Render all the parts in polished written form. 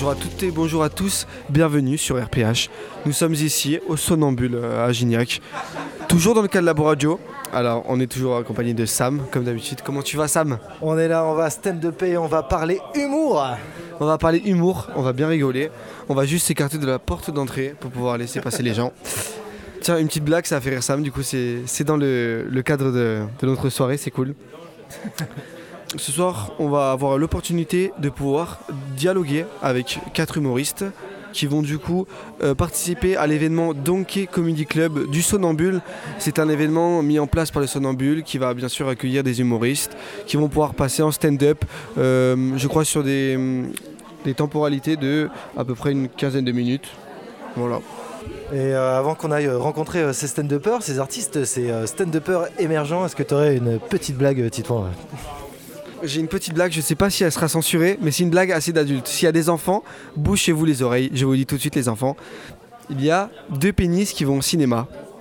Bonjour à toutes et bonjour à tous, bienvenue sur RPH. Nous sommes ici au Somnambule à Gignac, toujours dans le cadre de Labo Radio. Alors on est toujours accompagné de Sam, comme d'habitude. Comment tu vas Sam ? On est là, on va stand-up et on va parler humour. On va parler humour, on va bien rigoler. On va juste s'écarter de la porte d'entrée pour pouvoir laisser passer les gens. Tiens, une petite blague, ça a fait rire Sam, du coup c'est dans le cadre de notre soirée, c'est cool. Ce soir, on va avoir l'opportunité de pouvoir dialoguer avec 4 humoristes qui vont du coup participer à l'événement Donkey Comedy Club du Somnambule. C'est un événement mis en place par le Somnambule qui va bien sûr accueillir des humoristes qui vont pouvoir passer en stand-up, je crois sur des temporalités de à peu près une quinzaine de minutes. Voilà. Et avant qu'on aille rencontrer ces stand-uppers, ces artistes, ces stand-uppers émergents, est-ce que tu aurais une petite blague, Titouan ? J'ai une petite blague, je sais pas si elle sera censurée, mais c'est une blague assez d'adulte. S'il y a des enfants, bouchez-vous les oreilles, je vous le dis tout de suite les enfants. Il y a 2 pénis qui vont au cinéma.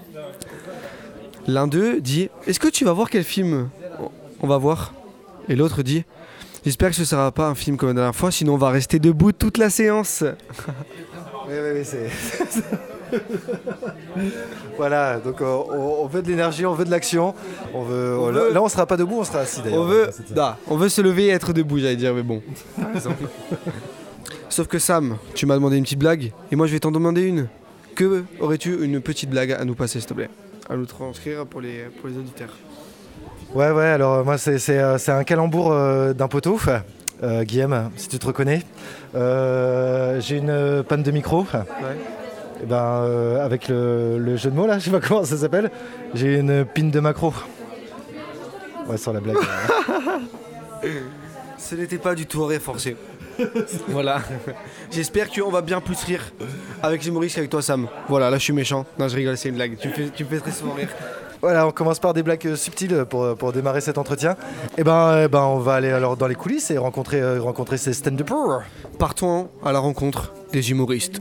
L'un d'eux dit « Est-ce que tu vas voir quel film on va voir ?» Et l'autre dit « J'espère que ce sera pas un film comme la dernière fois, sinon on va rester debout toute la séance. » Oui, c'est... Voilà, donc on veut de l'énergie, on veut de l'action. Là, on sera pas debout, on sera assis d'ailleurs. On veut se lever et être debout, j'allais dire, mais bon. Sauf que Sam, tu m'as demandé une petite blague, et moi je vais t'en demander une. Que aurais-tu une petite blague à nous passer, s'il te plaît ? À nous transcrire pour les auditeurs. Ouais, alors moi c'est un calembour d'un poteau. Guillaume, si tu te reconnais. J'ai une panne de micro. Ouais. Et avec le jeu de mots là, je sais pas comment ça s'appelle, j'ai une pine de macro. Ouais, sur la blague. Ce n'était pas du tout un rire forcé. Voilà. J'espère qu'on va bien plus rire avec les humoristes qu'avec toi Sam. Voilà, là je suis méchant. Non, je rigole, c'est une blague. Tu me fais très souvent rire. Voilà, on commence par des blagues subtiles pour démarrer cet entretien. Et on va aller alors dans les coulisses et rencontrer ces stand-uppers. Partons à la rencontre des humoristes.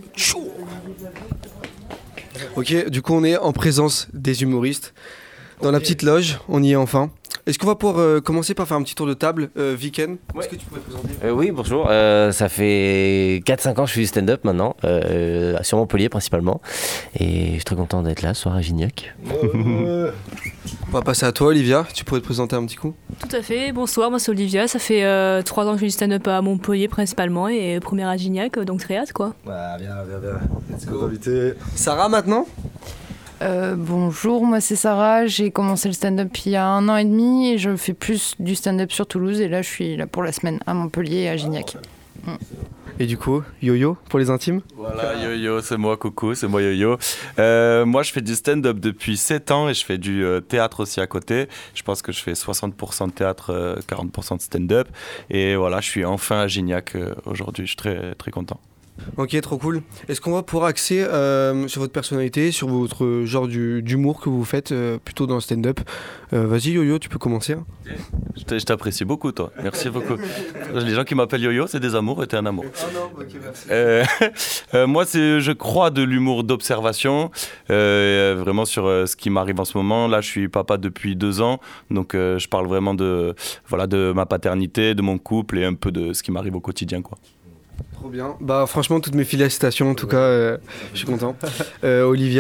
Ok, du coup on est en présence des humoristes. Dans la petite loge, on y est enfin. Est-ce qu'on va pouvoir commencer par faire un petit tour de table, Viken ? Ouais. Est-ce que tu pourrais te présenter ? Oui, bonjour. Ça fait 4-5 ans que je fais du stand-up maintenant, sur Montpellier principalement. Et je suis très content d'être là ce soir à Gignac. On va passer à toi, Olivia. Tu pourrais te présenter un petit coup ? Tout à fait. Bonsoir, moi c'est Olivia. Ça fait 3 ans que je fais du stand-up à Montpellier principalement et première à Gignac, donc très hâte quoi. Ouais, bien. Let's go. Invité. Sarah maintenant ? Bonjour, moi c'est Sarah, j'ai commencé le stand-up il y a 1 an et demi et je fais plus du stand-up sur Toulouse et là je suis là pour la semaine à Montpellier et à Gignac. Et du coup, Yo-Yo pour les intimes ? Voilà, Yo-Yo, c'est moi, coucou, c'est moi Yo-Yo. Moi je fais du stand-up depuis 7 ans et je fais du théâtre aussi à côté. Je pense que je fais 60% de théâtre, 40% de stand-up. Et voilà, je suis enfin à Gignac aujourd'hui, je suis très, très content. Ok, trop cool. Est-ce qu'on va pouvoir axer sur votre personnalité, sur votre genre d'humour que vous faites plutôt dans le stand-up ? Vas-y Yo-Yo, tu peux commencer. Je t'apprécie beaucoup toi, merci beaucoup. Les gens qui m'appellent Yo-Yo, c'est des amours et t'es un amour. Ah non, ok, merci. Moi, c'est, je crois, de l'humour d'observation, vraiment sur ce qui m'arrive en ce moment. Là, je suis papa depuis 2 ans, donc je parle vraiment de ma paternité, de mon couple et un peu de ce qui m'arrive au quotidien, quoi. Trop bien. Bah franchement, toutes mes félicitations en tout cas, je suis content. Olivia ?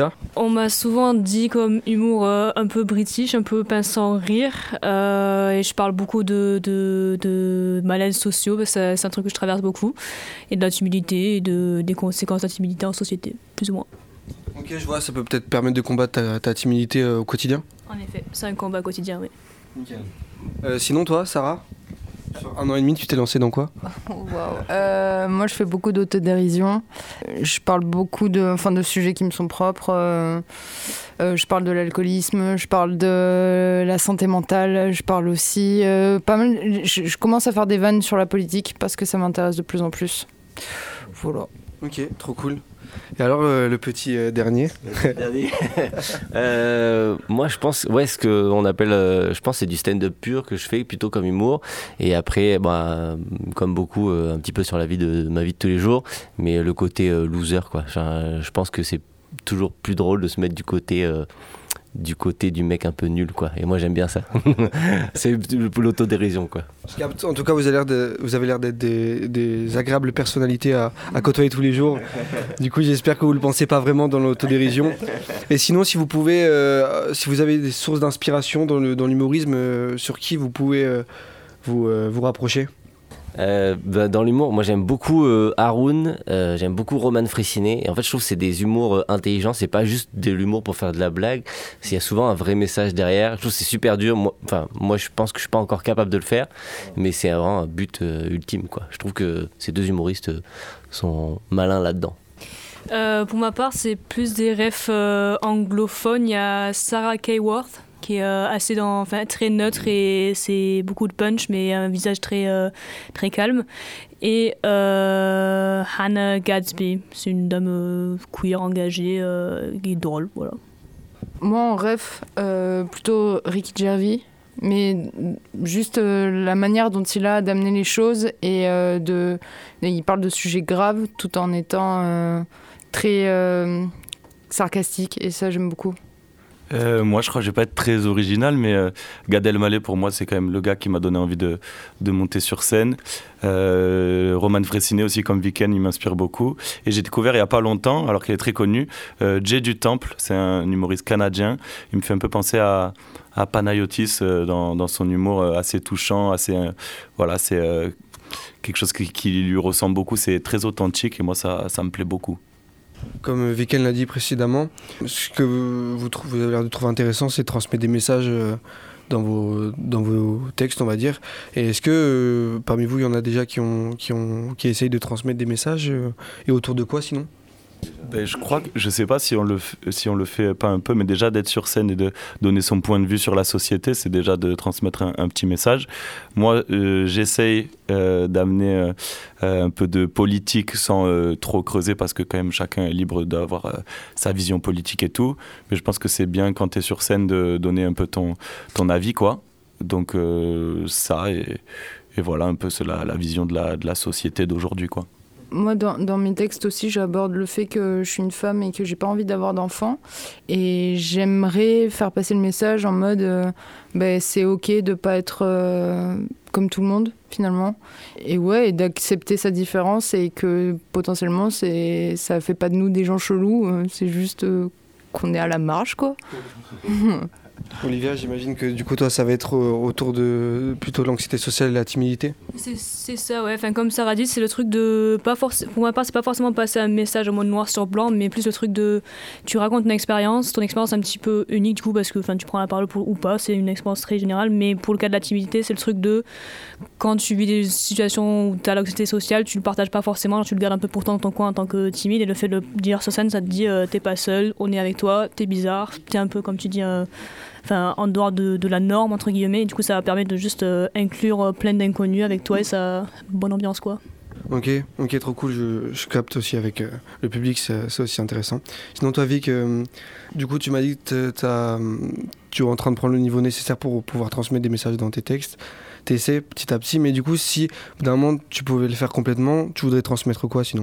On m'a souvent dit comme humour un peu british, un peu pince sans rire et je parle beaucoup de malaises sociaux parce que c'est un truc que je traverse beaucoup et de la timidité et des conséquences de la timidité en société, plus ou moins. Ok, je vois, ça peut peut-être permettre de combattre ta timidité au quotidien. En effet, c'est un combat quotidien, oui. Nickel. Sinon toi, Sarah ? Sur 1 an et demi, tu t'es lancée dans quoi ? Moi je fais beaucoup d'autodérision, je parle beaucoup de sujets qui me sont propres, je parle de l'alcoolisme, je parle de la santé mentale, je parle aussi pas mal, je commence à faire des vannes sur la politique parce que ça m'intéresse de plus en plus. Voilà. Ok, trop cool. Et alors le petit dernier. Moi je pense, ce qu'on appelle, je pense c'est du stand-up pur que je fais plutôt comme humour. Et après, comme beaucoup, un petit peu sur ma vie de tous les jours, mais le côté loser quoi. Je pense que c'est toujours plus drôle de se mettre du côté du côté du mec un peu nul, quoi. Et moi, j'aime bien ça. C'est l'autodérision, quoi. En tout cas, vous avez l'air d'être des agréables personnalités à côtoyer tous les jours. Du coup, j'espère que vous ne le pensez pas vraiment dans l'autodérision. Et sinon, si vous pouvez, si vous avez des sources d'inspiration dans l'humorisme, sur qui vous pouvez vous rapprocher? Dans l'humour, moi j'aime beaucoup Haroun, j'aime beaucoup Roman Frécinet. Et en fait, je trouve que c'est des humours intelligents, c'est pas juste de l'humour pour faire de la blague. Il y a souvent un vrai message derrière. Je trouve que c'est super dur. Moi, je pense que je suis pas encore capable de le faire, mais c'est vraiment un but ultime, quoi. Je trouve que ces deux humoristes sont malins là-dedans. Pour ma part, c'est plus des refs anglophones. Il y a Sarah Kayworth, qui est très neutre et c'est beaucoup de punch, mais un visage très calme. Et Hannah Gadsby, c'est une dame queer engagée qui est drôle, voilà. Moi, en ref, plutôt Ricky Gervais, mais juste la manière dont il a d'amener les choses et il parle de sujets graves tout en étant très sarcastique, et ça, j'aime beaucoup. Moi, je crois que je vais pas être très original, mais Gad Elmaleh, pour moi, c'est quand même le gars qui m'a donné envie de monter sur scène. Roman Frécinet aussi, comme Viken, il m'inspire beaucoup. Et j'ai découvert il y a pas longtemps, alors qu'il est très connu, Jay du Temple, c'est un humoriste canadien. Il me fait un peu penser à Panayotis dans son humour assez touchant, assez c'est quelque chose qui lui ressemble beaucoup. C'est très authentique et moi, ça me plaît beaucoup. Comme Viken l'a dit précédemment, ce que vous avez l'air de trouver intéressant, c'est de transmettre des messages dans vos textes, on va dire. Et est-ce que parmi vous, il y en a déjà qui essayent de transmettre des messages et autour de quoi sinon ? Je crois que, je sais pas si on le fait pas un peu, mais déjà d'être sur scène et de donner son point de vue sur la société, c'est déjà de transmettre un petit message. Moi, j'essaye d'amener un peu de politique sans trop creuser, parce que quand même chacun est libre d'avoir sa vision politique et tout. Mais je pense que c'est bien quand tu es sur scène de donner un peu ton avis, quoi. Donc ça, et voilà un peu la vision de la société d'aujourd'hui, quoi. Moi, dans mes textes aussi, j'aborde le fait que je suis une femme et que j'ai pas envie d'avoir d'enfants. Et j'aimerais faire passer le message en mode c'est ok de pas être comme tout le monde, finalement. Et d'accepter sa différence, et que potentiellement, ça fait pas de nous des gens chelous. C'est juste qu'on est à la marge, quoi. Olivia, j'imagine que du coup toi ça va être autour de plutôt l'anxiété sociale et la timidité. C'est ça, ouais. Enfin, comme Sarah dit, c'est le truc de pour ma part, c'est pas forcément passer un message en mode noir sur blanc, mais plus le truc de tu racontes ton expérience un petit peu unique du coup, parce que tu prends la parole ou pas, c'est une expérience très générale. Mais pour le cas de la timidité, c'est le truc de quand tu vis des situations où t'as l'anxiété sociale, tu le partages pas forcément, tu le gardes un peu pour toi dans ton coin en tant que timide, et le fait de le dire sur scène, ça te dit t'es pas seul, on est avec toi, t'es bizarre, t'es un peu comme tu dis en dehors de la norme entre guillemets, et du coup ça va permettre de juste inclure plein d'inconnus avec toi, et ça bonne ambiance, quoi. Ok, trop cool, je capte aussi avec le public, c'est aussi intéressant. Sinon toi Vic, du coup tu m'as dit que tu es en train de prendre le niveau nécessaire pour pouvoir transmettre des messages dans tes textes, t'essaies petit à petit, mais du coup si d'un moment tu pouvais le faire complètement, tu voudrais transmettre quoi sinon ?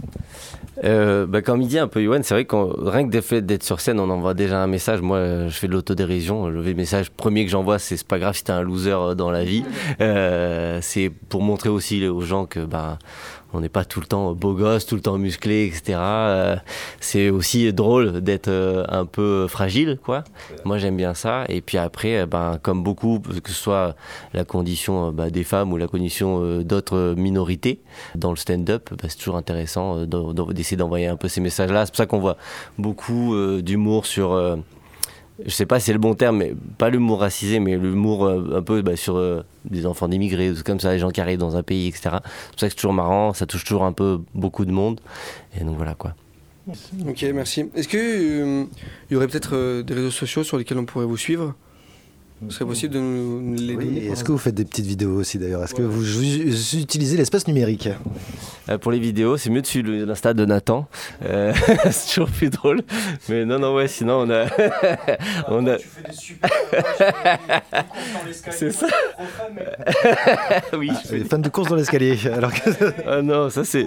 Comme il dit un peu Yoann, c'est vrai que rien que le fait d'être sur scène, on envoie déjà un message. Moi, je fais de l'autodérision. Le message premier que j'envoie, c'est pas grave si t'es un loser dans la vie. C'est pour montrer aussi aux gens que on n'est pas tout le temps beau gosse, tout le temps musclé, etc. C'est aussi drôle d'être un peu fragile, quoi. Moi, j'aime bien ça. Et puis après, comme beaucoup, que ce soit la condition des femmes ou la condition d'autres minorités, dans le stand-up, c'est toujours intéressant d'essayer d'envoyer un peu ces messages-là. C'est pour ça qu'on voit beaucoup d'humour sur... je sais pas si c'est le bon terme, mais pas l'humour racisé, mais l'humour un peu sur des enfants d'immigrés, ou comme ça, les gens qui arrivent dans un pays, etc. C'est pour ça que c'est toujours marrant, ça touche toujours un peu beaucoup de monde. Et donc voilà, quoi. Ok, merci. Est-ce qu'il y aurait peut-être des réseaux sociaux sur lesquels on pourrait vous suivre ? Ce serait possible de nous les donner ? Est-ce que vous faites des petites vidéos aussi d'ailleurs ? Est-ce que vous utilisez l'espace numérique ? Pour les vidéos, c'est mieux de suivre l'Insta de Nathan. C'est toujours plus drôle. Mais non, ouais, sinon on a... Tu fais des super... C'est ça. Oui. Je suis fan de course dans l'escalier. Alors que... Ah non, ça c'est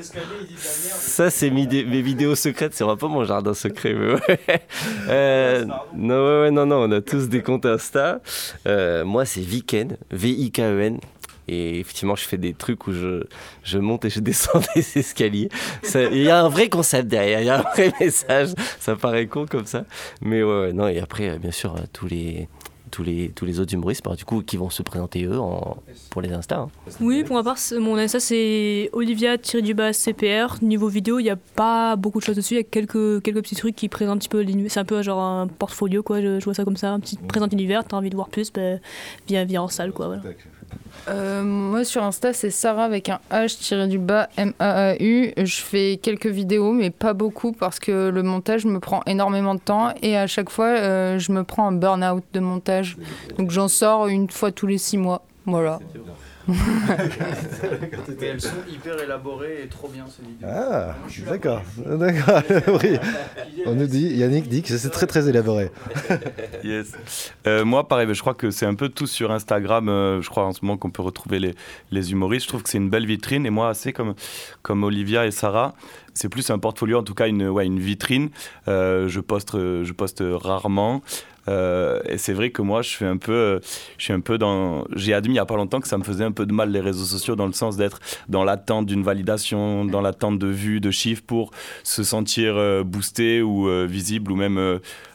mes vidéos secrètes. C'est vraiment pas mon jardin secret. Mais ouais. Non, on a tous des comptes Insta. Moi, c'est Viken, V-I-K-E-N. Et effectivement, je fais des trucs où je monte et je descends des escaliers. Il y a un vrai concept derrière, il y a un vrai message. Ça paraît con comme ça. Mais ouais, non, et après, bien sûr, tous les autres humoristes, du coup, qui vont se présenter eux pour les Insta. Hein. Oui, pour ma part, mon Insta, c'est Olivia-CPR. Niveau vidéo, il n'y a pas beaucoup de choses dessus. Il y a quelques petits trucs qui présentent un petit peu l'univers. C'est un peu genre un portfolio, quoi. Je vois ça comme ça. Un petit présente univers. T'as envie de voir plus, viens en salle, quoi. Voilà. Moi sur Insta c'est Sarah avec un H-MAAU. Je fais quelques vidéos mais pas beaucoup parce que le montage me prend énormément de temps et à chaque fois je me prends un burn-out de montage. Donc j'en sors une fois tous les 6 mois. Voilà. Elles sont hyper élaborées et trop bien ces vidéos. Ah, d'accord. Oui. On nous dit, Yannick dit que c'est très très élaboré. Yes. Moi, pareil, je crois que c'est un peu tout sur Instagram. Je crois en ce moment qu'on peut retrouver les humoristes. Je trouve que c'est une belle vitrine. Et moi, assez comme Olivia et Sarah, c'est plus un portfolio, en tout cas une vitrine. Je poste rarement. Et c'est vrai que moi je suis un peu j'ai admis il y a pas longtemps que ça me faisait un peu de mal les réseaux sociaux dans le sens d'être dans l'attente d'une validation, dans l'attente de vues, de chiffres pour se sentir boosté ou visible ou même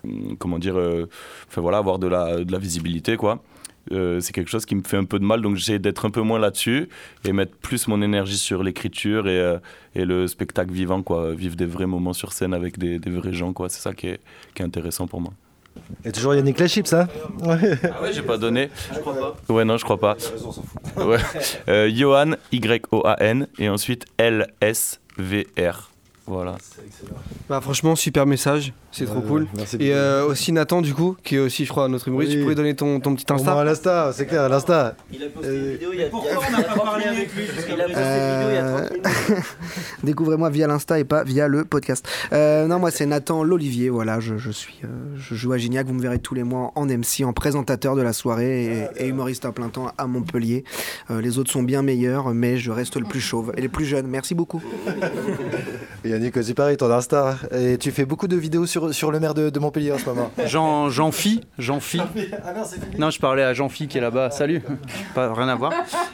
avoir de la visibilité quoi. C'est quelque chose qui me fait un peu de mal, donc j'essaie d'être un peu moins là-dessus et mettre plus mon énergie sur l'écriture et le spectacle vivant quoi, vivre des vrais moments sur scène avec des vrais gens quoi. C'est ça qui est intéressant pour moi. Et toujours Yannick Lachips, hein. Ouais. Ah ouais, j'ai pas donné. Je crois pas. Ouais, non, je crois pas. On s'en fout. Ouais. Yohan, Y-O-A-N, et ensuite L-S-V-R. Voilà. Franchement, super message, c'est trop cool. Merci et aussi Nathan, du coup, qui est aussi, je crois, notre humoriste. Oui. Tu pourrais donner ton petit Insta. Moi, à l'Insta, c'est clair, à l'Insta. Il a posté une vidéo il y a... Pourquoi on n'a pas parlé avec lui jusqu'à Il a posté une vidéo il y a 30 minutes. Découvrez-moi via l'Insta et pas via le podcast. Non, moi, c'est Nathan l'Olivier. Voilà, je joue à Gignac. Vous me verrez tous les mois en MC, en présentateur de la soirée et humoriste à plein temps à Montpellier. Les autres sont bien meilleurs, mais je reste le plus chauve et le plus jeune. Merci beaucoup. Yannick aussi pareil, ton Insta. Et tu fais beaucoup de vidéos sur le maire de Montpellier en ce moment. Jean-Phi. Ah non, c'est fini. Non, je parlais à Jean-Phi qui est là-bas. Salut. Pas rien à voir.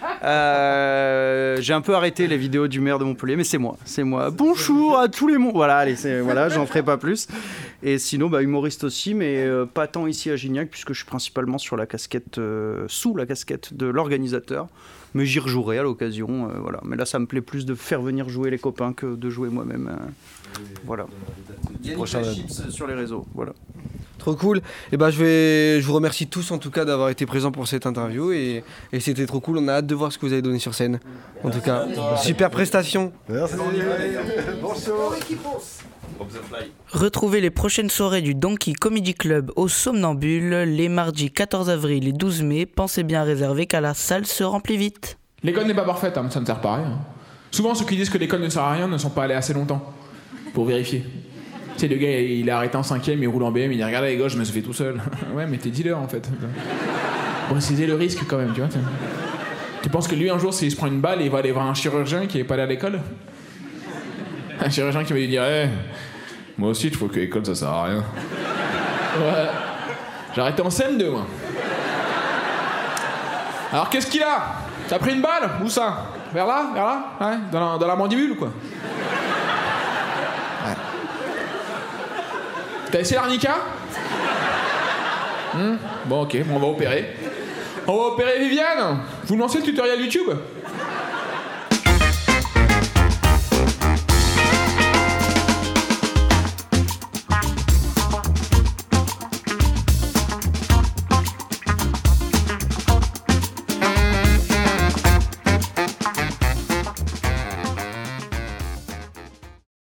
J'ai un peu arrêté les vidéos du maire de Montpellier, mais c'est moi. Bonjour à tous les mondes. Voilà, allez, j'en ferai pas plus. Et sinon, humoriste aussi, mais pas tant ici à Gignac, puisque je suis principalement sur la casquette, sous la casquette de l'organisateur. Mais j'y rejouerai à l'occasion, voilà. Mais là, ça me plaît plus de faire venir jouer les copains que de jouer moi-même. Voilà. Prochain chips sur les réseaux, voilà. Trop cool. Et je vous remercie tous en tout cas d'avoir été présents pour cette interview et c'était trop cool. On a hâte de voir ce que vous avez donné sur scène. En tout cas, super prestation. Merci. Bonjour. Retrouvez les prochaines soirées du Donkey Comedy Club au Somnambule les mardis 14 avril et 12 mai. Pensez bien à réserver car la salle se remplit vite. L'école n'est pas parfaite, ça ne sert pas à rien. Souvent, ceux qui disent que l'école ne sert à rien ne sont pas allés assez longtemps pour vérifier. Tu sais, le gars, il a arrêté en 5ème, il roule en BM, il dit « Regarde les gauche, je me suis fait tout seul. » Ouais, mais t'es dealer, en fait. Bon, c'est le risque, quand même, tu vois. Tu penses que lui, un jour, s'il se prend une balle, il va aller voir un chirurgien qui n'est pas allé à l'école? Un chirurgien qui va lui dire hey, « Moi aussi, je trouve que l'école, ça sert à rien. » Ouais. J'ai arrêté en CM2, moi. Alors, qu'est-ce qu'il a? T'as pris une balle? Où ça? Vers là? Ouais, dans la mandibule, quoi. Ouais. T'as essayé l'arnica? Bon, ok, on va opérer. On va opérer Viviane. Vous lancez le tutoriel YouTube?